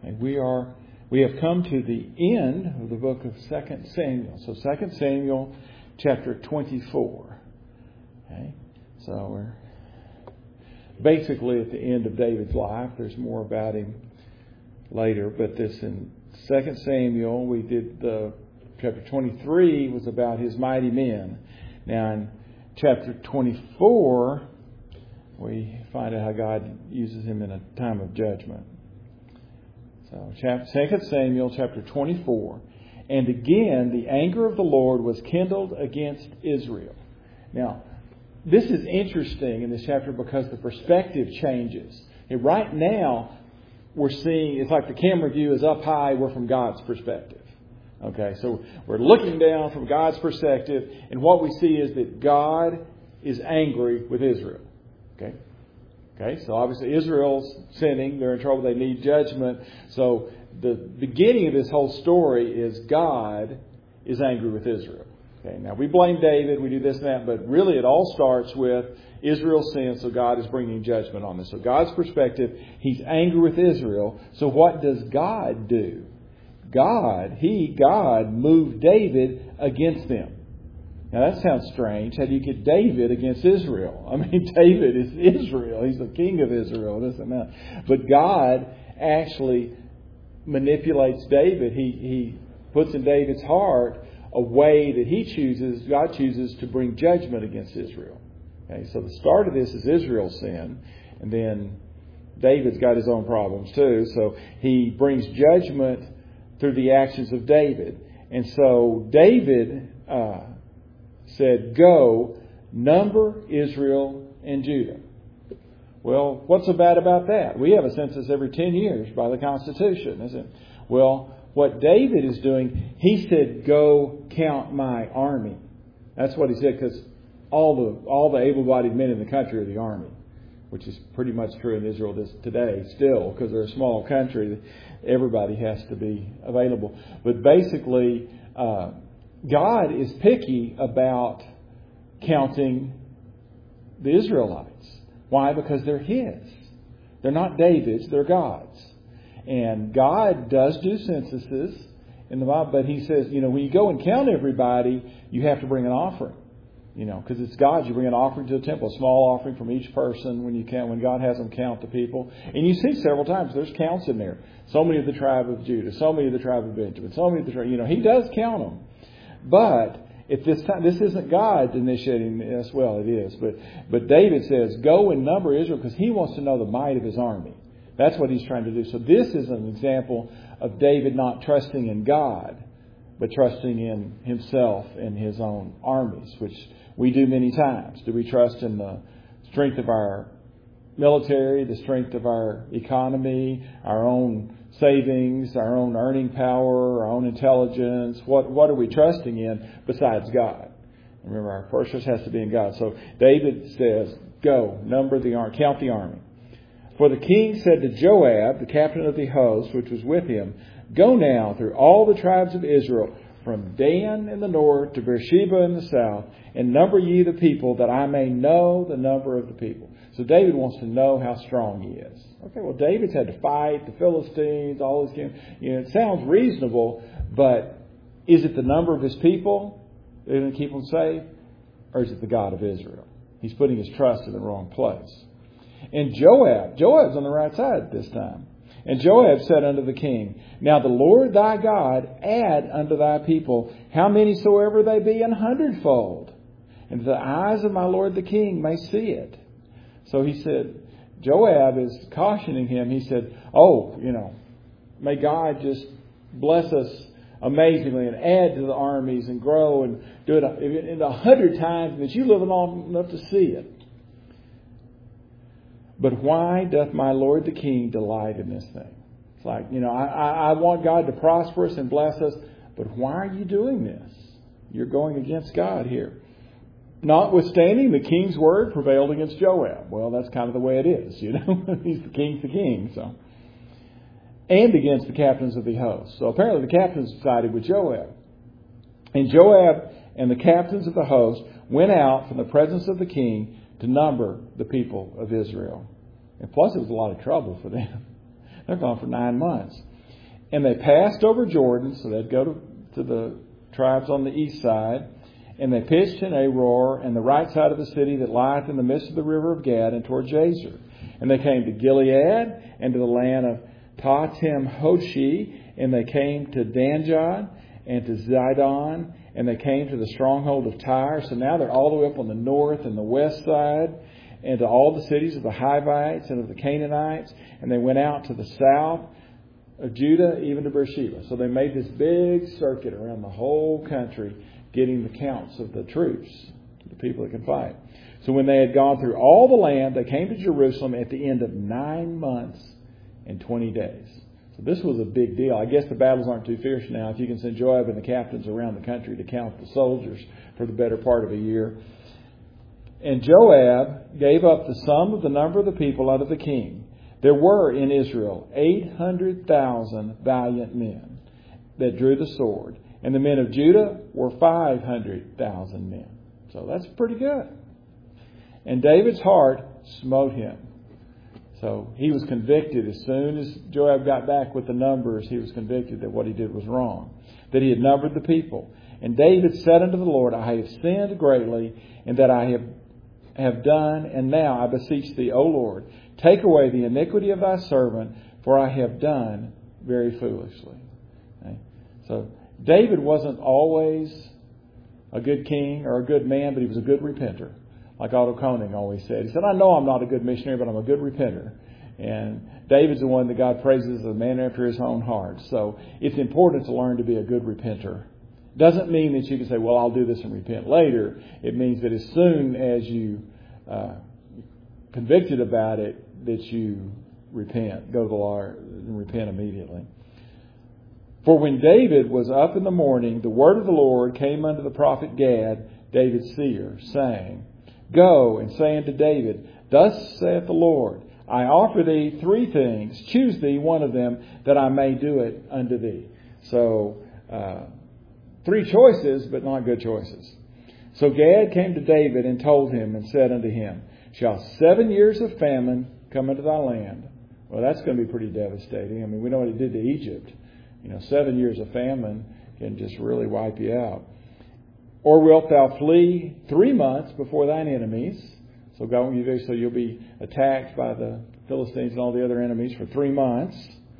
And we have come to the end of the book of 2 Samuel. So 2 Samuel chapter 24. Okay? So we're basically at the end of David's life. There's more about him later. But this in 2 Samuel, we did chapter 23 was about his mighty men. Now in chapter 24, we find out how God uses him in a time of judgment. So 2 Samuel chapter 24. And again, the anger of the Lord was kindled against Israel. Now, this is interesting in this chapter because the perspective changes. And right now, we're seeing, it's like the camera view is up high, we're from God's perspective. Okay, so we're looking down from God's perspective, and what we see is that God is angry with Israel. Okay, so obviously Israel's sinning, they're in trouble, they need judgment. So the beginning of this whole story is God is angry with Israel. Okay, now we blame David, we do this and that, but really it all starts with Israel's sin, so God is bringing judgment on this. So God's perspective, He's angry with Israel. So what does God do? God moved David against them. Now that sounds strange. How do you get David against Israel? I mean, David is Israel. He's the king of Israel, this and that. But God actually manipulates David. He puts in David's heart a way that God chooses to bring judgment against Israel. Okay, so the start of this is Israel's sin. And then David's got his own problems too. So he brings judgment through the actions of David. And so David said, "Go, number Israel and Judah." Well, what's so bad about that? We have a census every 10 years by the Constitution, isn't it? Well, what David is doing, he said, "Go count my army." That's what he said, because all the able-bodied men in the country are the army, which is pretty much true in Israel today still, because they're a small country. Everybody has to be available. But basically, God is picky about counting the Israelites. Why? Because they're His. They're not David's, they're God's. And God does do censuses in the Bible, but He says, when you go and count everybody, you have to bring an offering. Because it's God's. You bring an offering to the temple, a small offering from each person when God has them count the people. And you see several times, there's counts in there. So many of the tribe of Judah, so many of the tribe of Benjamin, so many of the tribe, He does count them. But if this time, this isn't God initiating this, well, it is. But David says, "Go and number Israel," because he wants to know the might of his army. That's what he's trying to do. So this is an example of David not trusting in God, but trusting in himself and his own armies, which we do many times. Do we trust in the strength of our military, the strength of our economy, our own savings, our own earning power, our own intelligence? What are we trusting in besides God? Remember, our first trust has to be in God. So David says, "Go, number the army, count the army." For the king said to Joab, the captain of the host, which was with him, "Go now through all the tribes of Israel, from Dan in the north to Beersheba in the south, and number ye the people, that I may know the number of the people." So David wants to know how strong he is. Okay, well, David's had to fight the Philistines, all his kings. It sounds reasonable, but is it the number of his people that are going to keep him safe? Or is it the God of Israel? He's putting his trust in the wrong place. And Joab's on the right side this time. And Joab said unto the king, "Now the Lord thy God add unto thy people how many soever they be, 100-fold, and that the eyes of my lord the king may see it." So he said, Joab is cautioning him. He said, may God just bless us amazingly and add to the armies and grow and do it 100 times, that you live long enough to see it. But why doth my lord the king delight in this thing? It's like, I want God to prosper us and bless us, but why are you doing this? You're going against God here. Notwithstanding, the king's word prevailed against Joab. Well, that's kind of the way it is, He's the king, so. And against the captains of the host. So apparently the captains sided with Joab. And Joab and the captains of the host went out from the presence of the king to number the people of Israel. And plus, it was a lot of trouble for them. They're gone for 9 months. And they passed over Jordan, so they'd go to the tribes on the east side, and they pitched in Aror and the right side of the city that lieth in the midst of the river of Gad and toward Jazer. And they came to Gilead and to the land of Tahtim-Hodshi, and they came to Danjad and to Zidon, and they came to the stronghold of Tyre. So now they're all the way up on the north and the west side, and to all the cities of the Hivites and of the Canaanites, and they went out to the south of Judah, even to Beersheba. So they made this big circuit around the whole country, getting the counts of the troops, the people that can fight. So when they had gone through all the land, they came to Jerusalem at the end of 9 months and 20 days. So this was a big deal. I guess the battles aren't too fierce now if you can send Joab and the captains around the country to count the soldiers for the better part of a year. And Joab gave up the sum of the number of the people unto the king. There were in Israel 800,000 valiant men that drew the sword, and the men of Judah were 500,000 men. So that's pretty good. And David's heart smote him. So he was convicted as soon as Joab got back with the numbers. He was convicted that what he did was wrong, that he had numbered the people. And David said unto the Lord, I have sinned greatly, and that I have done, and now I beseech thee, O Lord, take away the iniquity of thy servant, for I have done very foolishly. Okay? So David wasn't always a good king or a good man, but he was a good repenter. Like Otto Koning always said. He said, I know I'm not a good missionary, but I'm a good repenter. And David's the one that God praises as a man after his own heart. So it's important to learn to be a good repenter. Doesn't mean that you can say, well, I'll do this and repent later. It means that as soon as you convicted about it, that you repent. Go to the Lord and repent immediately. For when David was up in the morning, the word of the Lord came unto the prophet Gad, David's seer, saying, Go and say unto David, Thus saith the Lord, I offer thee 3 things. Choose thee one of them, that I may do it unto thee. So, 3 choices, but not good choices. So Gad came to David and told him and said unto him, Shall 7 years of famine come into thy land? Well, that's going to be pretty devastating. I mean, we know what it did to Egypt. 7 years of famine can just really wipe you out. Or wilt thou flee 3 months before thine enemies? So you'll be attacked by the Philistines and all the other enemies for 3 months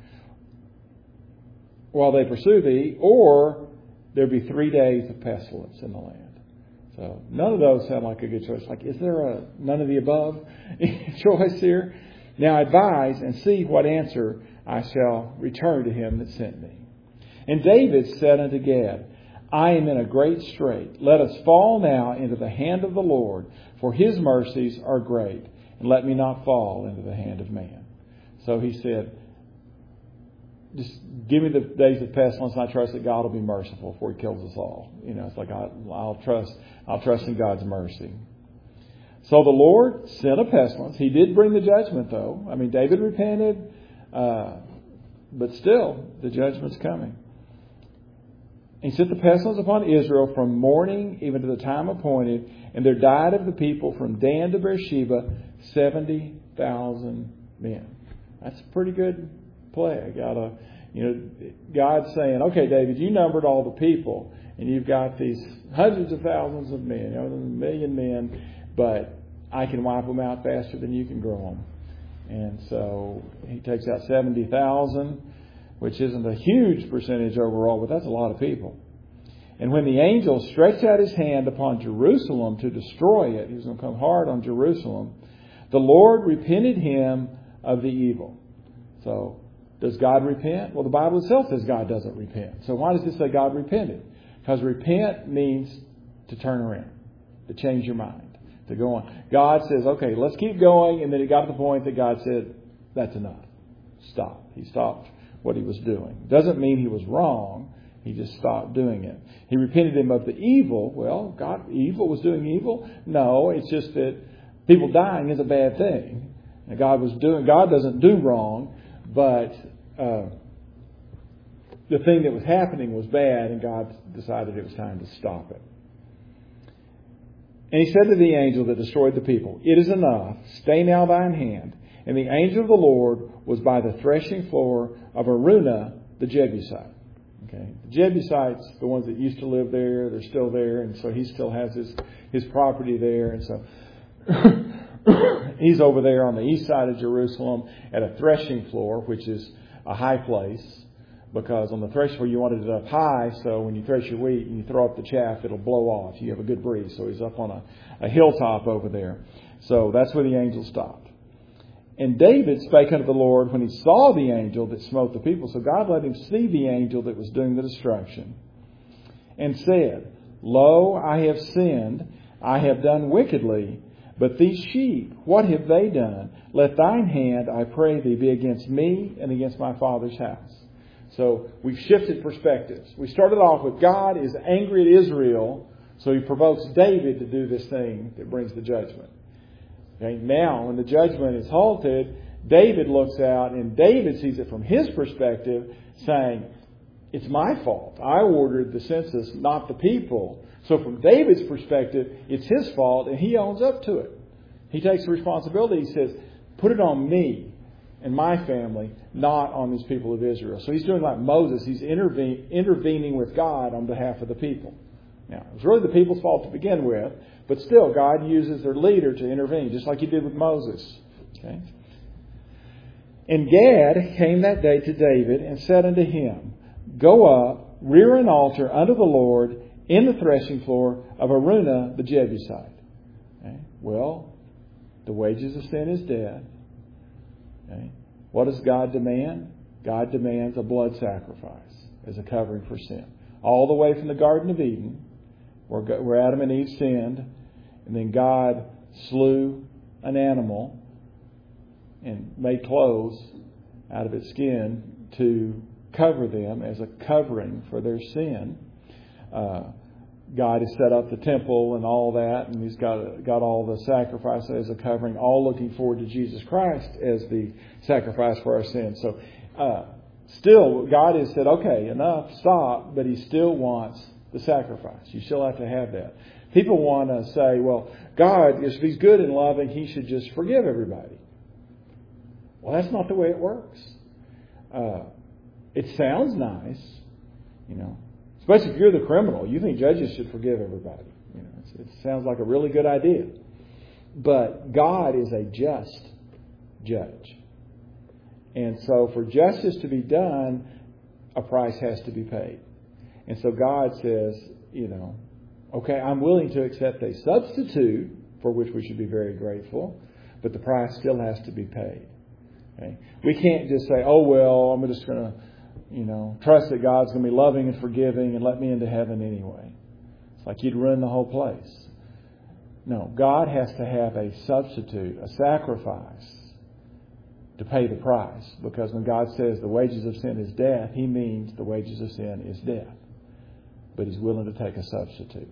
while they pursue thee, or there'll be 3 days of pestilence in the land. So none of those sound like a good choice. Like, is there a none of the above choice here? Now advise and see what answer I shall return to him that sent me. And David said unto Gad, I am in a great strait. Let us fall now into the hand of the Lord, for his mercies are great, and let me not fall into the hand of man. So he said, just give me the days of pestilence, and I trust that God will be merciful before he kills us all. It's like I'll trust in God's mercy. So the Lord sent a pestilence. He did bring the judgment, though. I mean, David repented, but still, the judgment's coming. He sent the pestilence upon Israel from morning even to the time appointed, and there died of the people from Dan to Beersheba 70,000 men. That's a pretty good plague. God's saying, okay, David, you numbered all the people, and you've got these hundreds of thousands of men, 1 million men, but I can wipe them out faster than you can grow them. And so he takes out 70,000. Which isn't a huge percentage overall, but that's a lot of people. And when the angel stretched out his hand upon Jerusalem to destroy it, he was going to come hard on Jerusalem, the Lord repented him of the evil. So, does God repent? Well, the Bible itself says God doesn't repent. So why does it say God repented? Because repent means to turn around, to change your mind, to go on. God says, okay, let's keep going. And then it got to the point that God said, that's enough. Stop. He stopped what he was doing. Doesn't mean he was wrong. He just stopped doing it. He repented him of the evil. Well, evil was doing evil? No, it's just that people dying is a bad thing. And God doesn't do wrong, but the thing that was happening was bad, and God decided it was time to stop it. And he said to the angel that destroyed the people, It is enough. Stay now thine hand. And the angel of the Lord was by the threshing floor of Araunah the Jebusite. Okay, the Jebusites, the ones that used to live there, they're still there, and so he still has his property there, and so he's over there on the east side of Jerusalem at a threshing floor, which is a high place, because on the threshing floor you wanted it up high, so when you thresh your wheat and you throw up the chaff, it'll blow off. You have a good breeze. So he's up on a hilltop over there. So that's where the angel stopped. And David spake unto the Lord when he saw the angel that smote the people. So God let him see the angel that was doing the destruction, and said, Lo, I have sinned, I have done wickedly, but these sheep, what have they done? Let thine hand, I pray thee, be against me and against my father's house. So we've shifted perspectives. We started off with God is angry at Israel, so he provokes David to do this thing that brings the judgment. Okay, now, when the judgment is halted, David looks out, and David sees it from his perspective, saying, it's my fault. I ordered the census, not the people. So from David's perspective, it's his fault, and he owns up to it. He takes the responsibility. He says, put it on me and my family, not on these people of Israel. So he's doing like Moses. He's intervening with God on behalf of the people. Now, it was really the people's fault to begin with, but still, God uses their leader to intervene, just like he did with Moses. Okay? And Gad came that day to David and said unto him, Go up, rear an altar unto the Lord in the threshing floor of Araunah the Jebusite. Okay? Well, the wages of sin is death. Okay? What does God demand? God demands a blood sacrifice as a covering for sin. All the way from the Garden of Eden, where Adam and Eve sinned, and then God slew an animal and made clothes out of its skin to cover them as a covering for their sin. God has set up the temple and all that, and He's got all the sacrifices as a covering, all looking forward to Jesus Christ as the sacrifice for our sins. So, still, God has said, okay, enough, stop, but He still wants the sacrifice. You still have to have that. People want to say, well, God, if He's good and loving, He should just forgive everybody. Well, that's not the way it works. It sounds nice, you know. Especially if you're the criminal, you think judges should forgive everybody. You know, it sounds like a really good idea. But God is a just judge. And so for justice to be done, a price has to be paid. And so God says, you know, okay, I'm willing to accept a substitute, for which we should be very grateful, but the price still has to be paid. Okay? We can't just say, oh, well, I'm just going to, you know, trust that God's going to be loving and forgiving and let me into heaven anyway. It's like you'd ruin the whole place. No, God has to have a substitute, a sacrifice to pay the price. Because when God says the wages of sin is death, He means the wages of sin is death. But He's willing to take a substitute.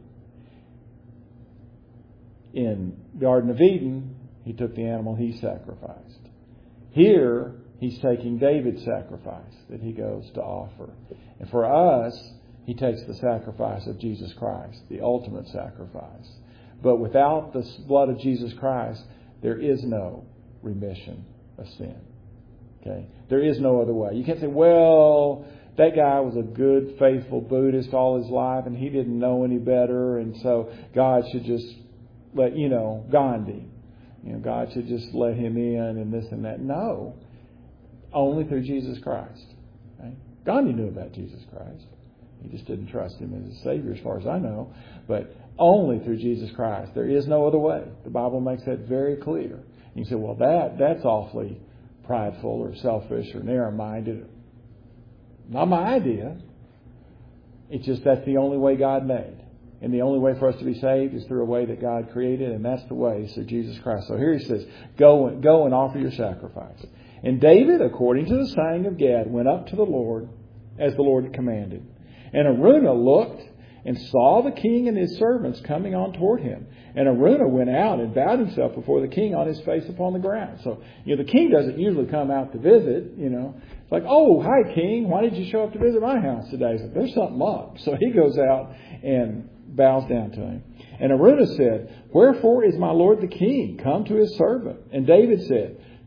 In the Garden of Eden, He took the animal He sacrificed. Here, He's taking David's sacrifice that He goes to offer. And for us, He takes the sacrifice of Jesus Christ, the ultimate sacrifice. But without the blood of Jesus Christ, there is no remission of sin. Okay? There is no other way. You can't say, well, that guy was a good, faithful Buddhist all his life and he didn't know any better, and so God should just let, you know, Gandhi. You know, God should just let him in and this and that. No. Only through Jesus Christ. Right? Gandhi knew about Jesus Christ. He just didn't trust Him as a Savior as far as I know. But only through Jesus Christ. There is no other way. The Bible makes that very clear. And you say, well, that's awfully prideful or selfish or narrow-minded. Not my idea. It's just that's the only way God made. And the only way for us to be saved is through a way that God created, and that's the way, through Jesus Christ. So here He says, go and offer your sacrifice. And David, according to the saying of Gad, went up to the Lord as the Lord commanded. And Araunah looked and saw the king and his servants coming on toward him. And Araunah went out and bowed himself before the king on his face upon the ground. So, you know, the king doesn't usually come out to visit, you know. It's like, oh, hi, king. Why did you show up to visit my house today? Like, there's something up. So he goes out and bows down to him. And Araunah said, wherefore is my lord the king come to his servant? And David said,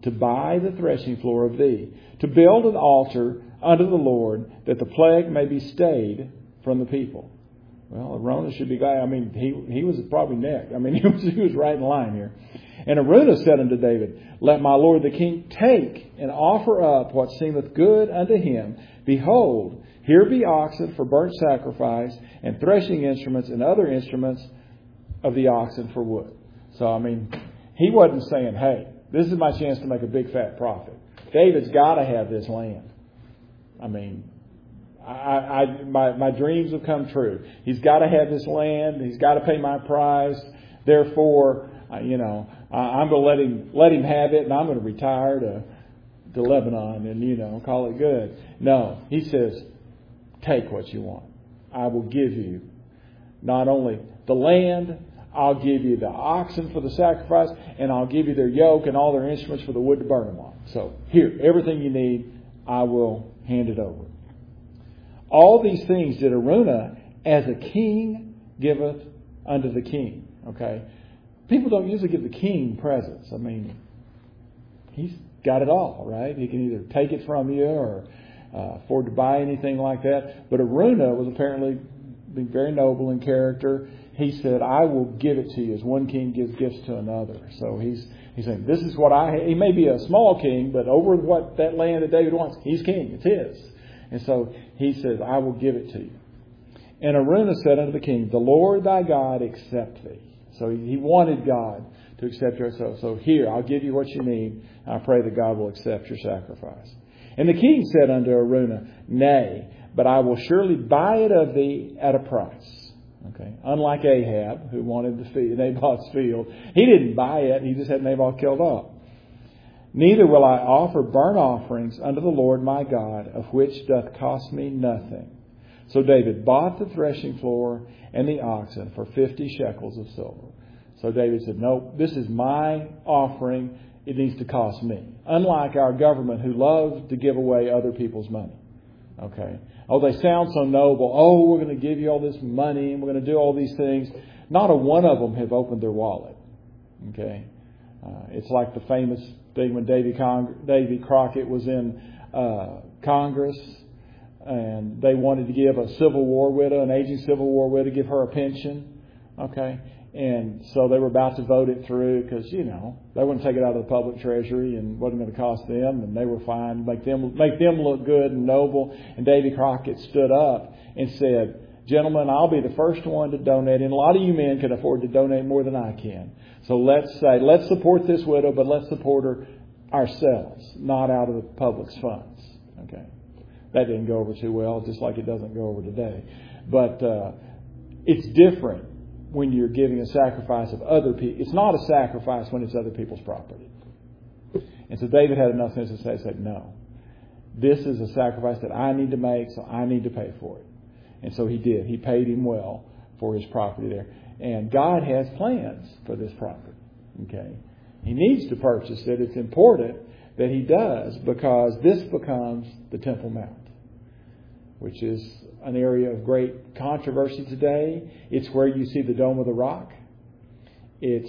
to buy the threshing floor of thee, to build an altar unto the Lord, that the plague may be stayed from the people. Well, Araunah should be glad. I mean, he was probably next. I mean, he was right in line here. And Araunah said unto David, Let my lord the king take and offer up what seemeth good unto him. Behold, here be oxen for burnt sacrifice, and threshing instruments and other instruments of the oxen for wood. So, I mean, he wasn't saying, hey, this is my chance to make a big fat profit. David's got to have this land. I mean, my dreams have come true. He's got to have this land. He's got to pay my price. Therefore, I'm going to let him have it, and I'm going to retire to Lebanon and, call it good. No, he says, take what you want. I will give you not only the land, I'll give you the oxen for the sacrifice, and I'll give you their yoke and all their instruments for the wood to burn them on. So here, everything you need, I will hand it over. All these things did Araunah as a king giveth unto the king. Okay? People don't usually give the king presents. I mean, he's got it all, right? He can either take it from you or afford to buy anything like that. But Araunah was apparently being very noble in character. He said, I will give it to you as one king gives gifts to another. So he's saying, this is what he may be a small king, but over what that land that David wants, he's king. It's his. And so he says, I will give it to you. And Araunah said unto the king, the Lord thy God accept thee. So he wanted God to accept your soul. So here, I'll give you what you need. I pray that God will accept your sacrifice. And the king said unto Araunah, Nay, but I will surely buy it of thee at a price. Okay. Unlike Ahab, who wanted Naboth's field. He didn't buy it. He just had Naboth killed off. Neither will I offer burnt offerings unto the Lord my God, of which doth cost me nothing. So David bought the threshing floor and the oxen for 50 shekels of silver. So David said, no, this is my offering. It needs to cost me. Unlike our government, who loves to give away other people's money. Okay. Oh, they sound so noble. Oh, we're going to give you all this money and we're going to do all these things. Not a one of them have opened their wallet. Okay. It's like the famous thing when Davy Crockett was in Congress and they wanted to give a Civil War widow, an aging Civil War widow, give her a pension. Okay. And so they were about to vote it through because, they wouldn't take it out of the public treasury and wasn't going to cost them. And they were fine, make them look good and noble. And Davy Crockett stood up and said, gentlemen, I'll be the first one to donate. And a lot of you men can afford to donate more than I can. So let's support this widow, but let's support her ourselves, not out of the public's funds. Okay. That didn't go over too well, just like it doesn't go over today. But it's different when you're giving a sacrifice of other people. It's not a sacrifice when it's other people's property. And so David had enough sense to say, no, this is a sacrifice that I need to make, so I need to pay for it. And so he did. He paid him well for his property there. And God has plans for this property. Okay. He needs to purchase it. It's important that he does, because this becomes the Temple Mount, which is an area of great controversy today. It's where you see the Dome of the Rock. It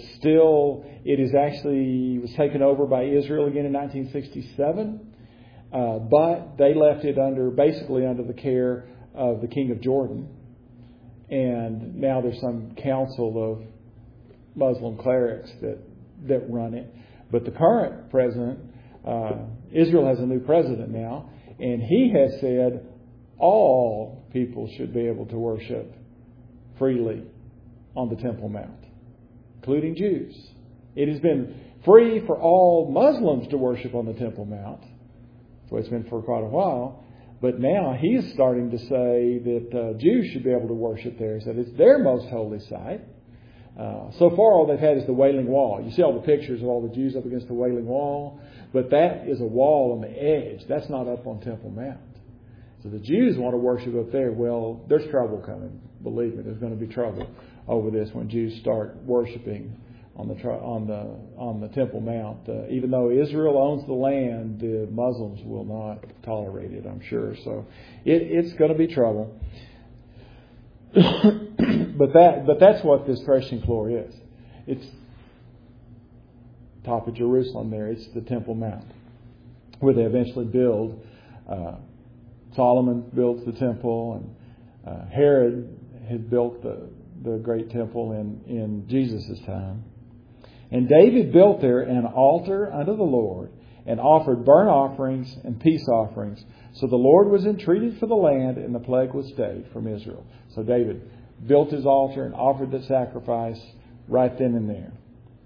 was taken over by Israel again in 1967. But they left it basically under the care of the King of Jordan. And now there's some council of Muslim clerics that run it. But the current president, Israel has a new president now, and he has said all people should be able to worship freely on the Temple Mount, including Jews. It has been free for all Muslims to worship on the Temple Mount. That's the way it's been for quite a while. But now he is starting to say that Jews should be able to worship there. He said it's their most holy site. So far, all they've had is the Wailing Wall. You see all the pictures of all the Jews up against the Wailing Wall. But that is a wall on the edge. That's not up on Temple Mount. So the Jews want to worship up there. Well, there's trouble coming. Believe me, there's going to be trouble over this when Jews start worshiping on the Temple Mount. Even though Israel owns the land, the Muslims will not tolerate it, I'm sure. So it's going to be trouble. But that's what this threshing floor is. top of Jerusalem there. It's the Temple Mount, where they eventually build. Solomon builds the temple, and Herod had built the great temple in Jesus' time. And David built there an altar unto the Lord, and offered burnt offerings and peace offerings. So the Lord was entreated for the land, and the plague was stayed from Israel. So David built his altar and offered the sacrifice right then and there.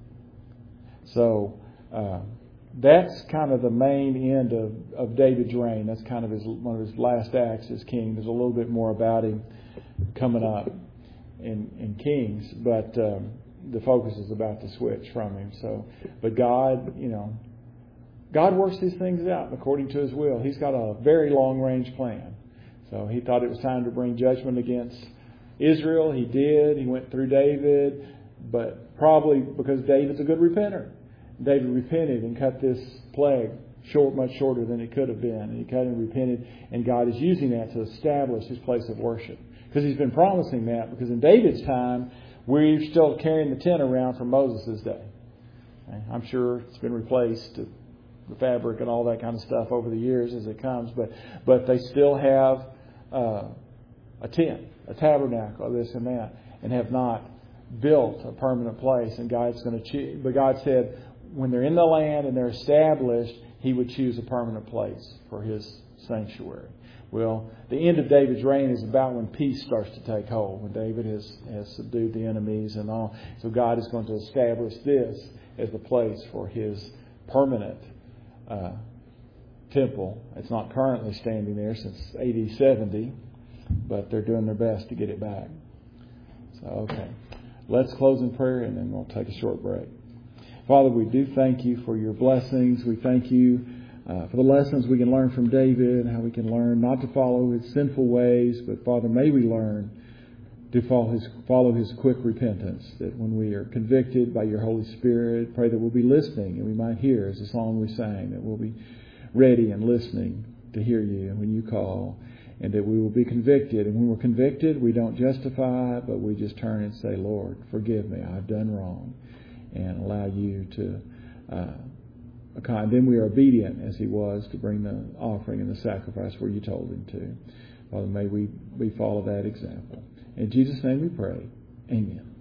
So that's kind of the main end of David's reign. That's kind of one of his last acts as king. There's a little bit more about him coming up in Kings, but the focus is about to switch from him. So, but God, God works these things out according to His will. He's got a very long-range plan. So He thought it was time to bring judgment against Israel. He did. He went through David, but probably because David's a good repenter. David repented and cut this plague much shorter than it could have been. And he cut and repented, and God is using that to establish His place of worship. Because He's been promising that, because in David's time, we're still carrying the tent around from Moses' day. I'm sure it's been replaced, the fabric and all that kind of stuff over the years as it comes, but they still have a tent, a tabernacle, this and that, and have not built a permanent place. And God's going to choose. But God said, when they're in the land and they're established, He would choose a permanent place for His sanctuary. Well, the end of David's reign is about when peace starts to take hold, when David has subdued the enemies and all. So God is going to establish this as the place for His permanent temple. It's not currently standing there since AD 70, but they're doing their best to get it back. So, okay. Let's close in prayer, and then we'll take a short break. Father, we do thank You for Your blessings. We thank You for the lessons we can learn from David, how we can learn not to follow his sinful ways, but Father, may we learn to follow his quick repentance, that when we are convicted by Your Holy Spirit, pray that we'll be listening and we might hear, as the song we sang, that we'll be ready and listening to hear You when You call, and that we will be convicted. And when we're convicted, we don't justify, but we just turn and say, Lord, forgive me, I've done wrong, and allow You to and then we are obedient as he was to bring the offering and the sacrifice where You told him to. Father, may we follow that example. In Jesus' name we pray. Amen.